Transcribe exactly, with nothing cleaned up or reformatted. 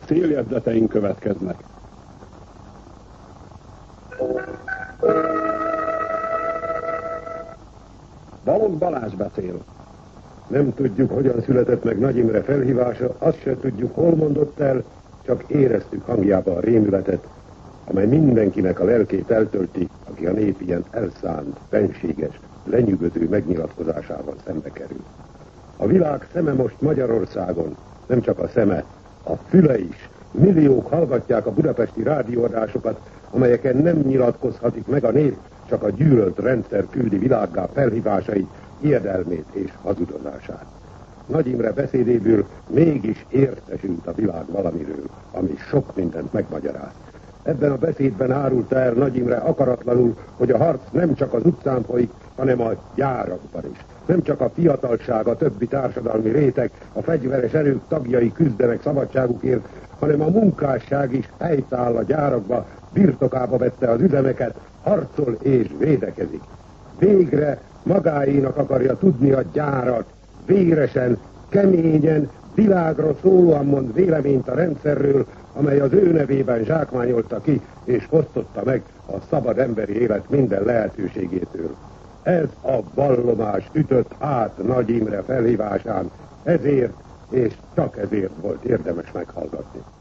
Céljegyzeteink következnek. Balogh Balázs beszél. Nem tudjuk, hogyan született meg Nagy Imre felhívása, azt se tudjuk, hol mondott el, csak éreztük hangjában a rémületet, amely mindenkinek a lelkét eltölti, aki a nép ilyen elszánt, fenséges, lenyűgöző megnyilatkozásával szembe kerül. A világ szeme most Magyarországon, nem csak a szeme, a füle is. Milliók hallgatják a budapesti rádióadásokat, amelyeken nem nyilatkozhatik meg a nép, csak a gyűlölt rendszer küldi világgá felhívásait, hiedelmét és hazudozását. Nagy Imre beszédéből mégis értesült a világ valamiről, ami sok mindent megmagyaráz. Ebben a beszédben árulta el Nagy Imre akaratlanul, hogy a harc nem csak az utcán folyik, hanem a gyárakban is. Nem csak a fiatalság, a többi társadalmi réteg, a fegyveres erők tagjai küzdenek szabadságukért, hanem a munkásság is helytáll a gyárakba, birtokába vette az üzemeket, harcol és védekezik. Végre magáénak akarja tudni a gyárat, véresen, keményen, világra szólóan mond véleményt a rendszerről, amely az ő nevében zsákmányolta ki és fosztotta meg a szabad emberi élet minden lehetőségétől. Ez a vallomás ütött át Nagy Imre felhívásán, ezért és csak ezért volt érdemes meghallgatni.